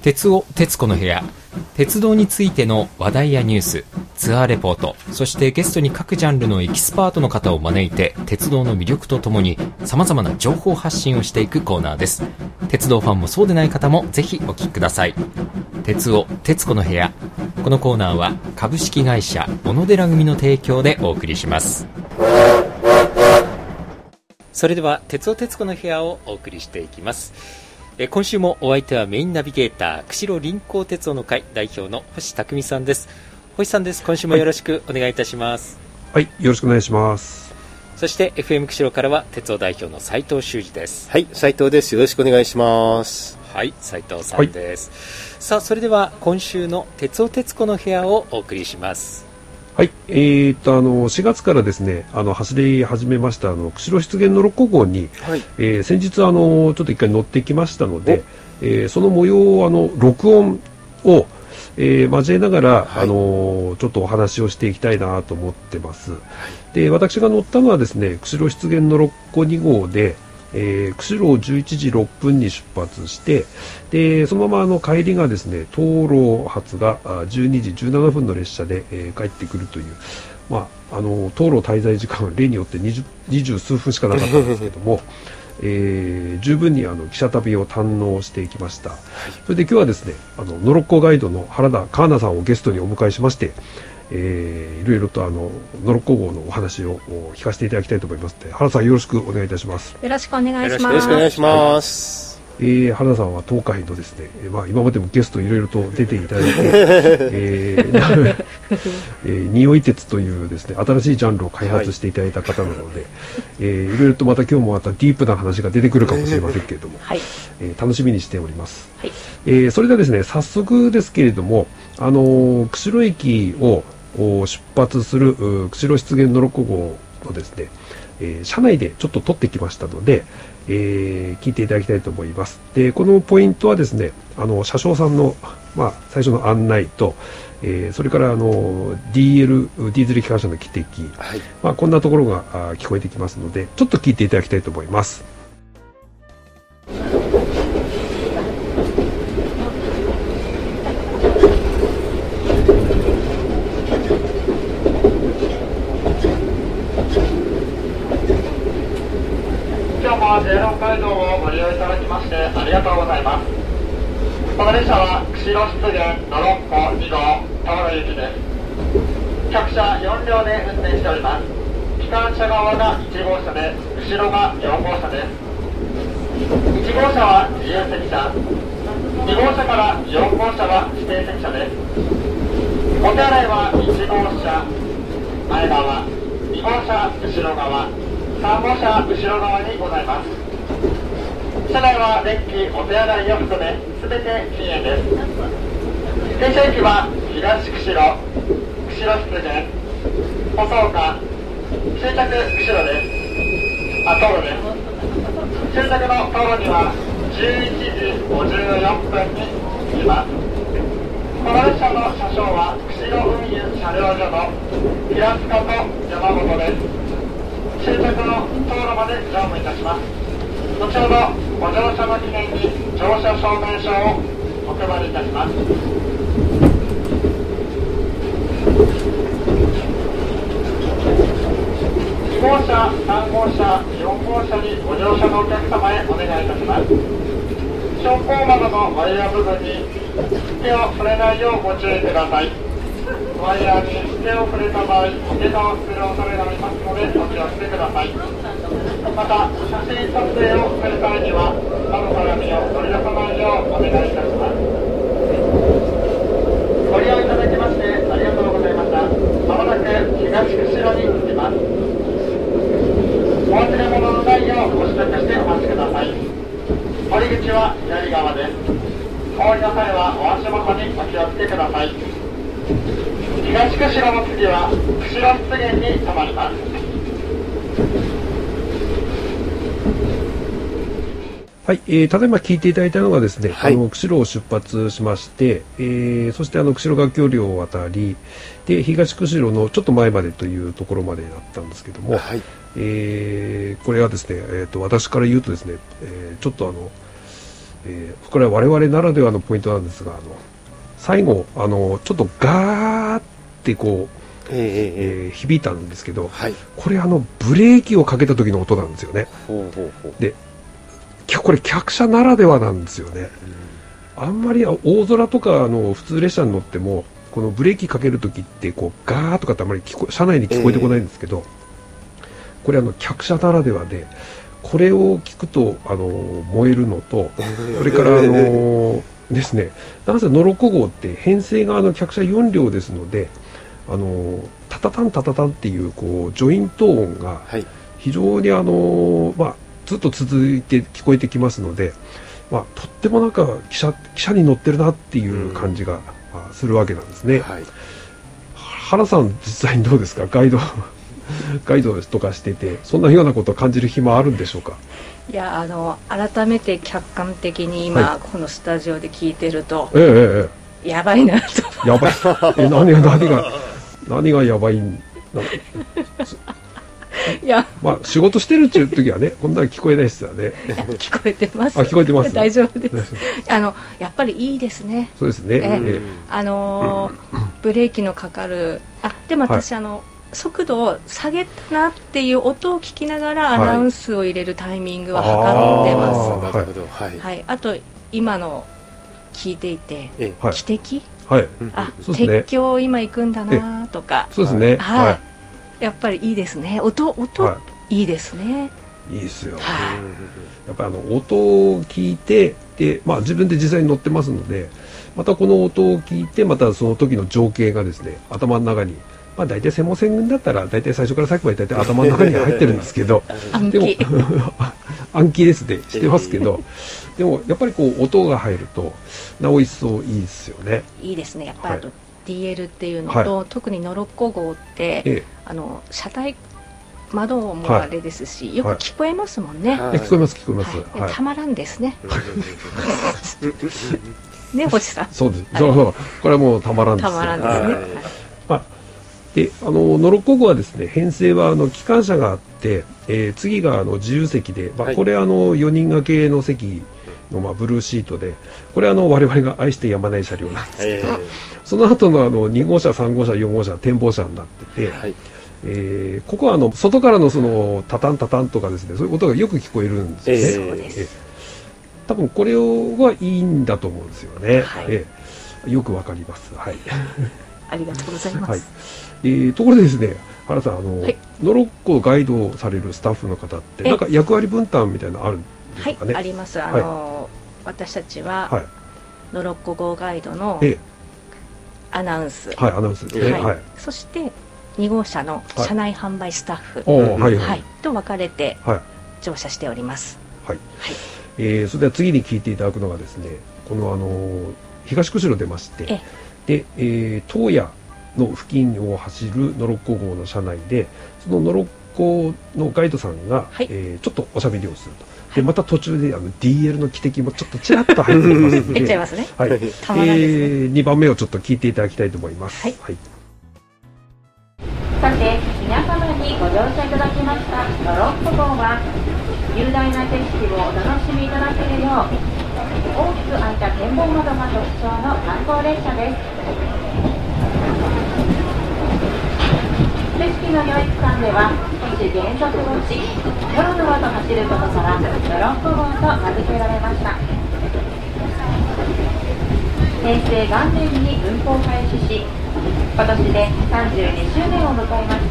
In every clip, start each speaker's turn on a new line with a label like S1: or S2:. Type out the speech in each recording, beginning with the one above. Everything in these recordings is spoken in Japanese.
S1: 鉄尾鉄子の部屋、鉄道についての話題やニュース、ツアーレポート、そしてゲストに各ジャンルのエキスパートの方を招いて鉄道の魅力とともに様々な情報発信をしていくコーナーです。鉄道ファンもそうでない方もぜひお聞きください。鉄尾鉄子の部屋、このコーナーは株式会社小野寺組の提供でお送りします。それでは鉄尾鉄子の部屋をお送りしていきます。今週もお相手はメインナビゲーター釧路臨港鉄道の会代表の星匠さんです。星さんです。今週もよろしくお願いいたします。
S2: はい、よろしくお願いします。
S1: そして FM 釧路からは鉄道代表の斉藤修二です。
S3: はい、斉藤です。よろしくお願いします。
S1: はい、斉藤さんです。さあ、それでは今週の鉄尾鉄子の部屋をお送りします。
S2: はい、4月からですね、走り始めました釧路湿原の六甲号に、はい、先日ちょっと一回乗ってきましたので、その模様を録音を、交えながら、はい、ちょっとお話をしていきたいなと思ってます。はい、で、私が乗ったのはですね、釧路湿原の六甲2号で、釧路を11時6分に出発して、でそのまま帰りがですね、東路発が12時17分の列車で、帰ってくるという、東路滞在時間は例によって20数分しかなかったんですけども十分に汽車旅を堪能していきました。それで今日はですね、ノロッコガイドの原田香奈さんをゲストにお迎えしまして、いろいろとノロッコ号のお話を聞かせていただきたいと思いますので、原田さんよろしくお願いいたします。
S4: よろしくお願いします。
S3: よろしくお願いします。
S2: 原田さんは東海のですね、今までもゲストいろいろと出ていただいて匂い鉄というですね、新しいジャンルを開発していただいた方なので、いろいろとまた今日もまたディープな話が出てくるかもしれませんけれども、はい、楽しみにしております。はい、それではですね、早速ですけれども、釧路駅を出発する釧路湿原の六甲号をですね、車内でちょっと撮ってきましたので、聞いていただきたいと思います。で、このポイントはですね、車掌さんの、最初の案内と、それからディーゼル機関車の汽笛、はい、こんなところが聞こえてきますので、ちょっと聞いていただきたいと思います。
S5: 16街道をご利用いただきましてありがとうございます。この列車は釧路湿原の六甲2号田原行きです。各車4両で運転しております。機関車側が1号車で後ろが4号車です。1号車は自由席車、2号車から4号車は指定席車です。お手洗いは1号車前側、2号車後ろ側、3号車後ろ側にございます。車内は電気、お手洗いを含め全て禁煙です。停車駅は東釧路、釧路湿原、細岡、終着釧路です。東路です。終着の東路には11時54分に着きます。この列車の車掌は釧路運輸車両所の平塚と山本です。終着の道路まで乗務いたします。後ほどご乗車の記念に乗車証明書をお配りいたします。2号車、3号車、4号車にご乗車のお客様へお願いいたします。昇降窓のワイヤー部分に手を触れないようご注意ください。ワイヤーに手を触れた場合、お怪我をする恐れがありますのでお気をつけください。また、写真撮影をする際には、窓から身を取り出さないようお願いいたします。ご利用いただきましてありがとうございました。まもなく東釧路に着きます。お忘れ物のないようご支度してお待ちください。降り口は左側です。降りの際はお足元にお気をつけください。東釧路の次は釧路湿原に停まります。
S2: はい、ただいま聞いていただいたのがですね、
S3: はい、
S2: 釧路を出発しまして、そして釧路学橋梁を渡り、で東釧路のちょっと前までというところまでだったんですけども、はい、これはですね、私から言うとですね、ちょっとこれは我々ならではのポイントなんですが、最後ちょっとガーってこう、響いたんですけど、はい、これブレーキをかけた時の音なんですよね。でこれ客車ならではなんですよね。あんまり大空とか普通列車に乗ってもこのブレーキかける時ってこうガーとかってあんまり車内に聞こえてこないんですけど、これ客車ならではで、これを聞くと燃えるのと、それからですね、なんせノロッコ号って編成が客車4両ですので、タタタンタタタンっていうこうジョイント音が非常にずっと続いて聞こえてきますので、とってもなんか汽車に乗ってるなっていう感じがするわけなんですね。はい、原さん実際にどうですか、ガイドとかしててそんなようなことを感じる暇あるんでしょうか。
S4: いや改めて客観的に今、はい、このスタジオで聞いてると、やばいなと。
S2: やばい何がやばいんだ
S4: いや、
S2: 仕事してるっていう時はね、こんなに聞こえないですよね。
S4: 聞こえてます。
S2: 聞こえてます。
S4: 大丈夫です。やっぱりいいですね。
S2: そうですね。
S4: ブレーキのかかる。でも私、速度を下げたなっていう音を聞きながらアナウンスを入れるタイミングは測ってます。
S3: なるほど。
S4: はい。あと今の聞いていて、汽笛？
S2: はい。
S4: 鉄橋今行くんだなとか。
S2: そうですね。
S4: はい。やっぱりいいですね。音いいですね。
S2: いいですよ。やっぱり音を聞いて、で自分で実際に乗ってますので、またこの音を聞いて、またその時の情景がですね、頭の中に。大体専門線だったら大体最初から最後まで大体頭の中に入ってるんですけどでも暗記ですねしてますけど、でもやっぱりこう音が入るとなお一層いいですよね。
S4: いいですね。やっぱりDL っていうのと、特にノロッコ号って、車体窓もあれですし、よく聞こえますもんね。
S2: 聞こえます聞こえます。
S4: たまらんですね。ね、星さん。
S2: そうです。そうこれはもうたまらんです。
S4: たまらんですね。
S2: でノロッコ号はですね、編成は機関車があって、次が自由席で、これ4人掛けの席のブルーシートで、これ我々が愛してやまない車両なんですけど、その後の2号車3号車4号車展望車になってて、ここは外からのそのタタンタタンとかですね、そういう音がよく聞こえるんですよね。多分これはいいんだと思うんですよね。よくわかります。はい。
S4: ありがとうございます。
S2: ところでですね、原さんノロッコガイドをされるスタッフの方ってなんか役割分担みたいなのあるんですかね。
S4: あります。私たちはノロッコ号ガイドのアナウンス、
S2: アナウンスですね。
S4: そして2号車の車内販売スタッフと分かれて乗車しております。そ
S2: れでは次に聞いていただくのがですね、この東釧路出まして、で洞爺の付近を走るノロッコ号の車内で、そのノロッコのガイドさんが、ちょっとおしゃべりをすると。でまた途中でDL の汽笛もちょっとちらっと入ってますので
S4: 入っちゃいますね。
S2: 2番目をちょっと聞いていただきたいと思います。
S6: さて皆様にご乗車いただきましたノロッコ号は、雄大な景色をお楽しみいただけるよう大きく開いた展望窓が特徴の観光列車です。景色の良い区間では少し減速をし、ドロドロと走ることからノロッコ号と名付けられました。平成元年に運行開始し、今年で32周年を迎えました。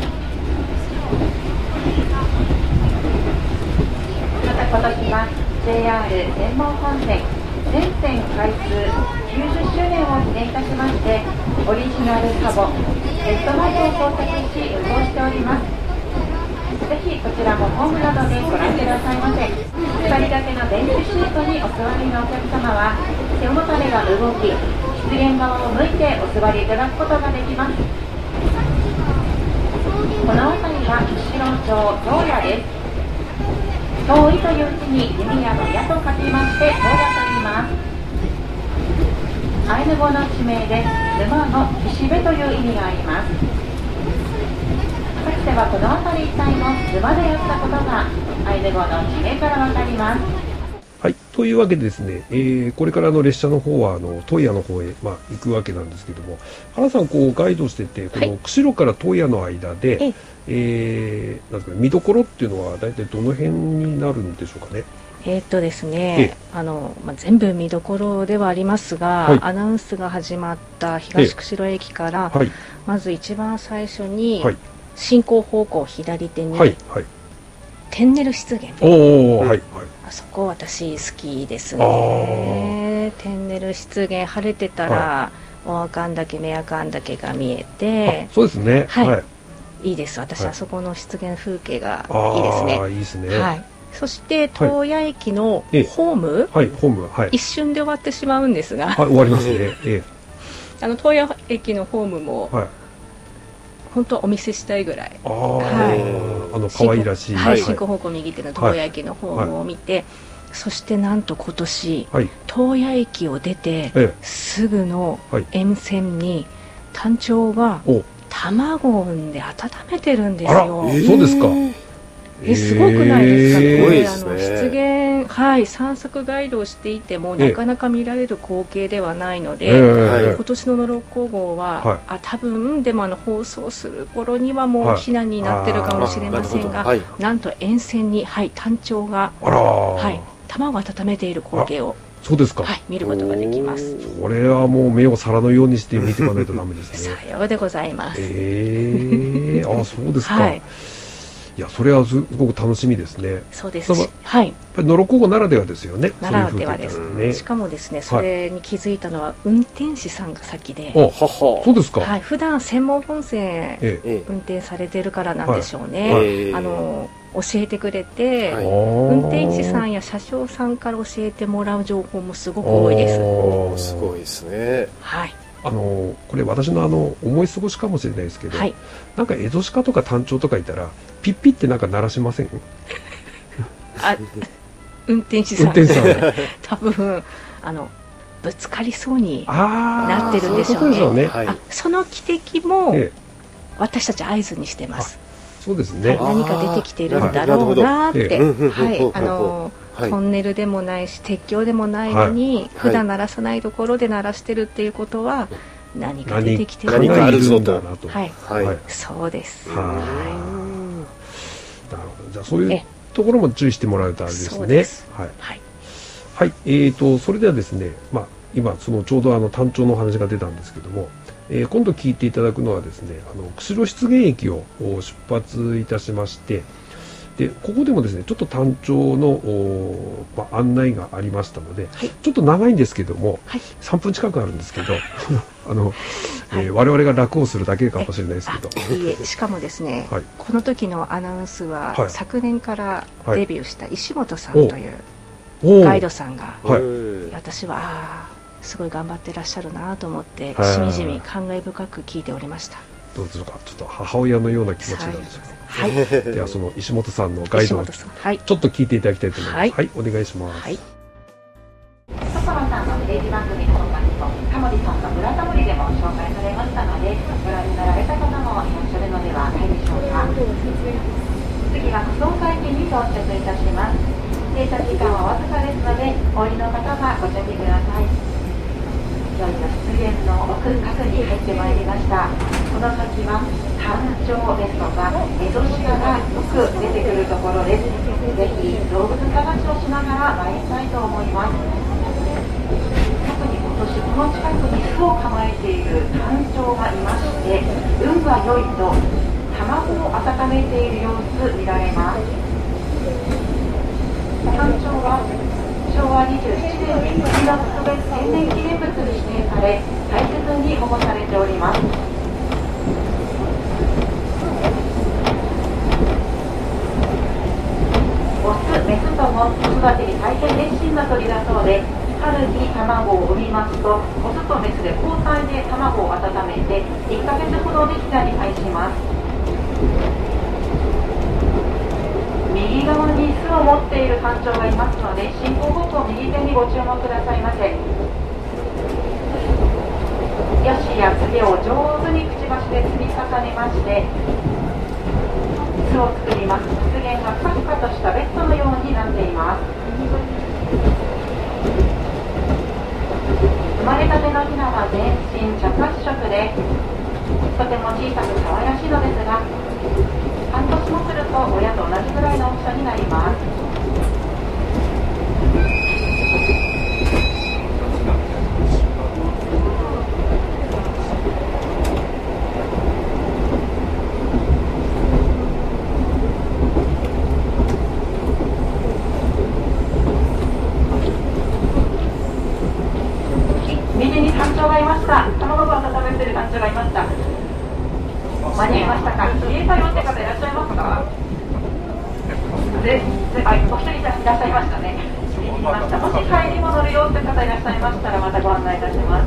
S6: また今年は JR 全網本線全線開通90周年を記念いたしまして、オリジナルカボヘッドライトを装着し運行しております。ぜひこちらもホームなどでご覧くださいませ。2人掛けのベンチシートにお座りのお客様は、背もたれが動き、出現側を向いてお座りいただくことができます。この辺りは釧路町洞爺です。遠いという字に弓矢の矢と書きまして洞爺と言います。アイヌ語の地名で沼の岸辺という意味があります。かつてはこの辺り一帯も沼であったことがアイヌ語の地名からわかります。
S2: はい、というわけでですね、これから列車の方は洞爺の方へ、行くわけなんですけども、原さんガイドしてて、この釧路から洞爺の間で、なんですかね、見どころっていうのは大体どの辺になるんでしょうかね。
S4: ですね、全部見どころではありますが、アナウンスが始まった東釧路駅から、まず一番最初に、進行方向左手に、テンネル湿原、あそこ私好きですね。テンネル湿原、晴れてたら大阿寒岳、目阿寒岳が見えて、
S2: そうですね、
S4: いいです。私、あそこの湿原風景がいいですね。
S2: いいですね。
S4: そして洞爺駅のホーム、一瞬で終わってしまうんですが、
S2: 終わりますね。
S4: 洞爺駅のホームも、本当お見せしたいぐらい、
S2: 可愛らしい、
S4: 進行方向右手の洞爺駅のホームを見て、そしてなんと今年、洞爺駅を出て、すぐの沿線にタンチョウが卵を産んで温めてるんですよ。
S2: そうですか。
S4: すごくないですか。これ湿原、散策ガイドをしていてもなかなか見られる光景ではないので、今年のノロッコ号は、多分でも放送する頃にはもう避難になってるかもしれませんが、なんと沿線に、タンチョウが、卵を温めている光景を、
S2: そうですか、
S4: 見ることができます。
S2: これはもう目を皿のようにして見ていかないとダメですね。
S4: さようでございます。
S2: そうですか。いや、それはすごく楽しみですね。
S4: そうです。やっ
S2: ぱりノロッコ号ならではですよね。
S4: ならではですね。しかもですね、それに気づいたのは運転士さんが先で。
S2: そうですか。
S4: 普段専門本線運転されてるからなんでしょうね。教えてくれて、運転士さんや車掌さんから教えてもらう情報もすごく多いです。
S3: すごいですね。
S2: これ私の思い過ごしかもしれないですけど、なんかエゾシカとかタンチョウとかいたらピッピってなんか鳴らしません？
S4: 運転士さん多分ぶつかりそうになってるんでしょうね。その汽笛も私たち合図にしてます。
S2: そうですね。
S4: 何か出てきてるんだろうなって。トンネルでもないし鉄橋でもないのに、普段鳴らさないところで鳴らしてるっていうことは何か出てきてるんだ
S2: ろうなと。
S4: そうです。
S2: なるほど。じゃあそういうところも注意してもらうとあれですね。それではですね、今そのちょうどタンチョウの話が出たんですけども、今度聞いていただくのはですね、釧路湿原駅を出発いたしまして。でここでもですねちょっとタンチョウの、案内がありましたので、ちょっと長いんですけども、3分近くあるんですけど我々が楽をするだけかもしれないですけど、
S4: しかもですね、この時のアナウンスは、昨年からデビューした石本さんというガイドさんが、私はすごい頑張ってらっしゃるなと思ってしみじみ感慨深く聞いておりました。
S2: どうでしょうか。ちょっと母親のような気持ちなんですよ。ではその石本さんのガイドをちょっと聞いていただきたいと思います。お願いします。
S6: 所さんのテレビ番組の他にもタモリさんのブラタモリでも紹介されましたので、ご覧になられた方もいらっしゃるのではないでしょうか。次は草加駅に到着いたします。停車時間はわずかですので、お降りの方はご準備ください。いよいよ湿原の奥深くに入ってまいりました。この先はタンチョウですとかエゾシカがよく出てくるところです。ぜひ動物探しをしながら参りたいと思います。特に今年この近くに巣を構えているタンチョウがいまして、運が良いと卵を温めている様子見られます。タンチョウは昭和27年に国の特別天然記念物に指定され、大切に保護されております。オス、メスとも子育てに大変熱心な鳥だそうで、春に卵を産みますと、オスとメスで交代で卵を温めて、1ヶ月ほどでひなに返します。右側に巣を持っているタンチョウがいますので、進行方向右手にご注目くださいませ。よしやつげを上手にくちばしで積み重ねまして、巣を作ります。湿原がふかふかとしたベッドのようになっています。 全身茶褐色でとても小さく可愛らしいのですが、半年もすると親と同じぐらいの大きさになります。右にタンチョウがいました。卵を温めているタンチョウがいました。間に合いましたか。見えたよって方いらっしゃいますか。お一人いらっしゃいましたね。見ました。もし帰り戻るよって方いらっしゃいましたらまたご案内いたします。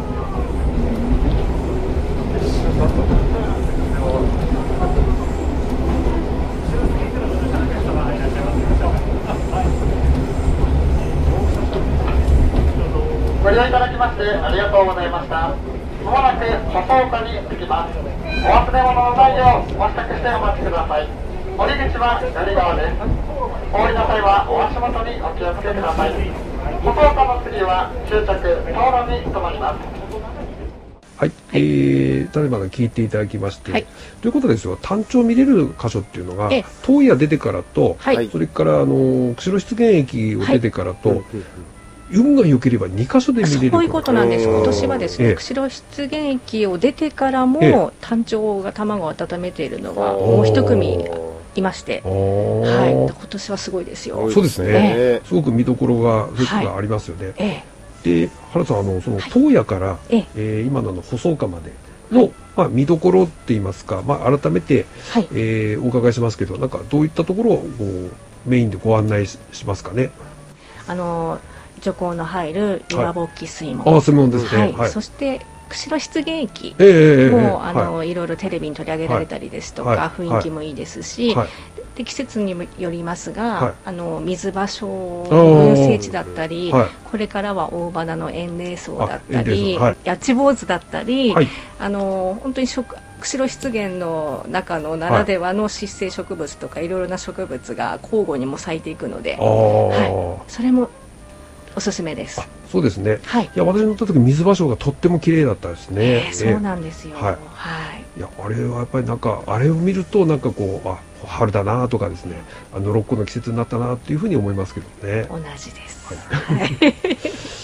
S5: ご利用いただきましてありがとうございました。まもなく細岡に着きます。お忘れ物のないようお支度してお待ちください。降り口は左側です。お降りの際はお足元にお気をつけください。細岡の次は終着東路に停まります。
S2: はい、ただいま聞いていただきまして、はい、ということですよ、単調見れる箇所っていうのが、洞爺出てからと、はい、それから釧路湿原駅を出てからと、はい、運が良ければ2カ所で見れる。
S4: そういうことなんです。今年はですね、釧路湿原駅を出てからも、タンチョウが卵を温めているのがもう一組いまして、はい、今年はすごいですよ。
S2: そうですね、すごく見どころがありますよね。で、原さん、その洞爺から、今の細岡までの、見どころって言いますか、改めて、お伺いしますけど、なんかどういったところをメインでご案内しますかね。
S4: 徐行の入る岩ぼっき水門、
S2: 水門ですね。
S4: そして釧路湿原駅もいろいろテレビに取り上げられたりですとか、雰囲気もいいですし、で季節にもよりますが、水場所の群生地だったり、これからは大花の延齢草だったり、八千坊主だったり、本当に釧路湿原の中のならではの湿生植物とかいろいろな植物が交互にも咲いていくので、それもおすすめです。
S2: そうですね。いや、私乗った時水場所がとっても綺麗だったですね。
S4: そうなんですよ。
S2: いや、あれはやっぱりなんかあれを見るとなんかこう春だなとかですね、六甲の季節になったなっていうふうに思いますけどね。
S4: 同じです。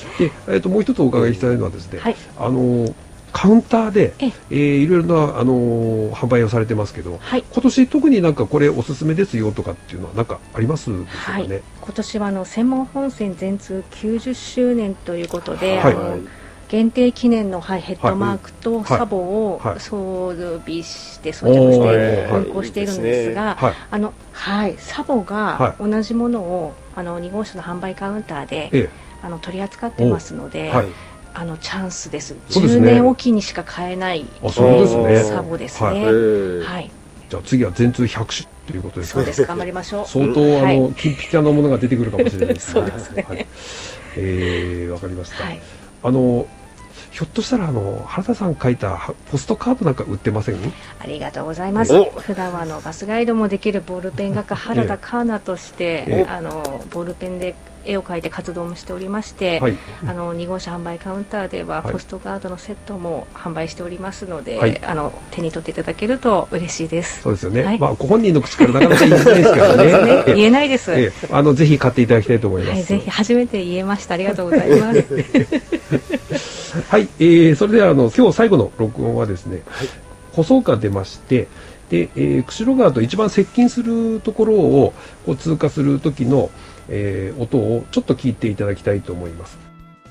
S2: で、もう一つお伺いしたいのはですね、カウンターで、いろいろな販売をされてますけど、今年特になんかこれおすすめですよとかっていうのはなんかありますでしょうかね。
S4: 今年は専門本線全通90周年ということで、限定記念の、ヘッドマークとサボを装備して装着して運行しているんですが、サボが同じものを2号車の販売カウンターで取り扱ってますので、チャンスです。10年おきにしか買えないサボですね。
S2: じゃあ次は全通100種ということですね。
S4: そうです。頑張りましょう。
S2: 相当金ピカなものが出てくるかもしれないですね。
S4: そうですね。
S2: わかりました。ひょっとしたら原田さん書いたポストカードなんか売ってません？
S4: ありがとうございます。普段はバスガイドもできるボールペン画家原田カーナとして、ボールペンで絵を描いて活動もしておりまして、2号車販売カウンターではポストカードのセットも販売しておりますので、手に取っていただけると嬉しいです。
S2: そうですよね。ご本人の口からなかなか言いづらいですからね。
S4: 言えないです。
S2: ぜひ買っていただきたいと思います。
S4: ぜひ初めて言えました。ありがとうございます。
S2: はい、それでは今日最後の録音はですね、細岡出まして、で、釧路川と一番接近するところを通過する時の、音をちょっと聞いていただきたいと思います。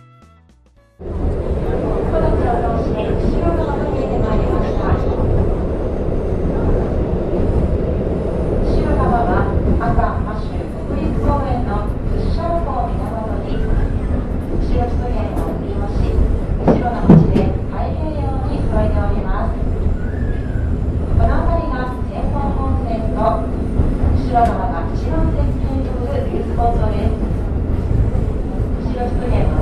S6: 釧路川が一番接近するビュースポットです。釧路湿原の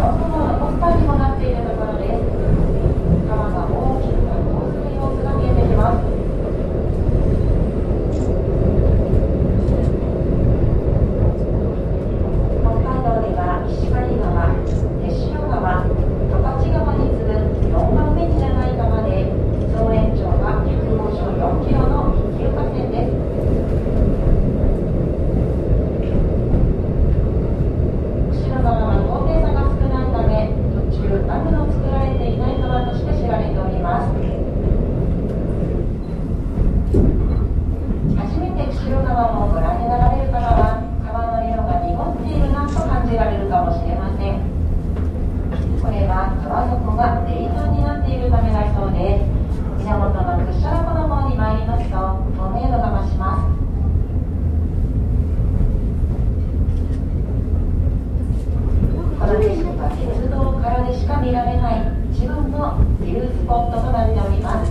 S6: もしれません。これは川底が泥炭になっているためだそうで、源の屈斜路湖の方に参りますと透明度が増します。この景色は鉄道からでしか見られない一番のビュースポットとなっております。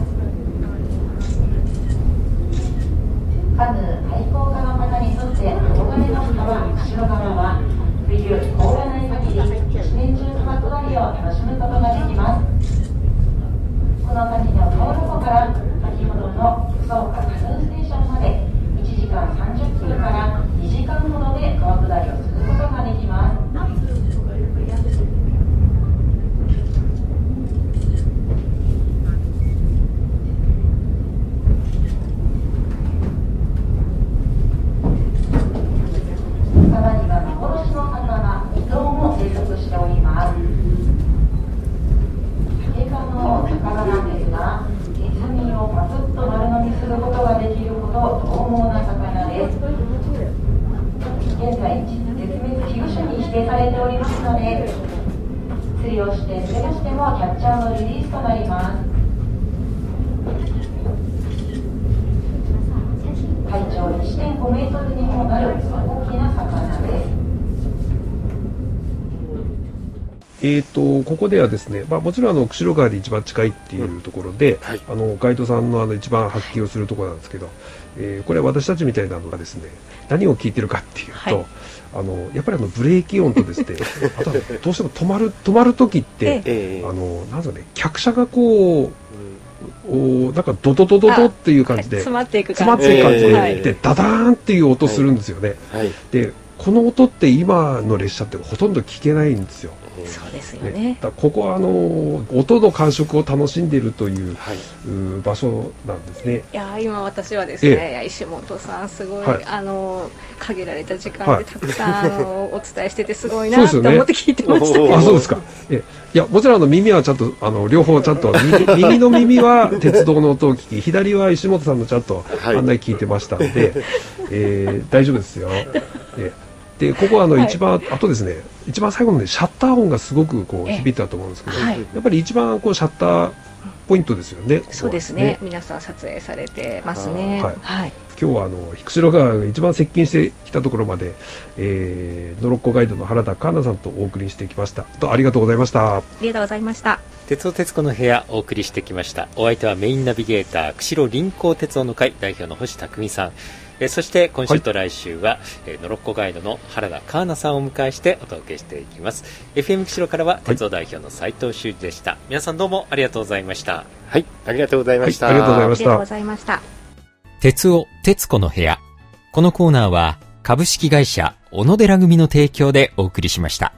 S6: カヌー愛好家の方にとって憧れの川釧路川は冬凍らない限り一年中川下りを楽しむことができます。この先の川横から先ほどの福岡カヌーステーションまで1時間30分から2時間ほどで川下りをすることができます。川には幻の魚イトウも生息しております。竹科の魚なんですが、海をパクッと丸飲みすることができるほど獰猛な魚です。現在絶滅危惧種に指定されておりますので、釣りをして釣れましてもキャッチャーのリリースとなります。体長 1.5 メートルにもなる大きな魚です。
S2: ここではですね、もちろん釧路川で一番近いっていうところで、はい、ガイドさんの一番発揮をするところなんですけど、これは私たちみたいなのがですね、何を聞いてるかっていうと、はい、やっぱりブレーキ音とですねあとはどうしても止まる時って、なんですかね、客車がこうなんかドドドドドっていう感じで
S4: 詰まっていく感じ
S2: で、ダダーンっていう音するんですよね。はい、でこの音って今の列車ってほとんど聞けないんですよ。
S4: そうですよね。
S2: だここは音の感触を楽しんでいるという、はい、場所なんですね。
S4: いや今私はですね、石本さんすごい、はい、限られた時間でたくさん、お伝えしててすごいなと思って聞いてましたけど。
S2: あ、そうですか。いやもちろん耳はちゃんと両方ちゃんと右の耳は鉄道の音を聞き、左は石本さんのちゃんと案内聞いてましたので、大丈夫ですよ。でここは一番、あとですね、一番最後の、ね、シャッター音がすごくこう響いたと思うんですけど、やっぱり一番こうシャッターポイントですよね。
S4: そうですね。皆さん撮影されてますね。はい。
S2: 今日は釧路川が一番接近してきたところまで、ノロッコガイドの原田香奈さんとお送りしてきました。ありがとうございました。
S4: ありがとうございました。
S1: 鉄道徹子の部屋お送りしてきました。お相手はメインナビゲーター釧路臨港鉄道の会代表の星匠さん。そして今週と来週は、ノロッコガイドの原田香奈さんをお迎えしてお届けしていきます。 FM 釧路からは鉄道代表の斉藤修二でした。皆さんどうもありがとうございました。
S3: はい、ありがとうございました。
S2: ありがとうございました。
S4: ありがとうございました。
S1: 鉄尾徹子の部屋、このコーナーは株式会社小野寺組の提供でお送りしました。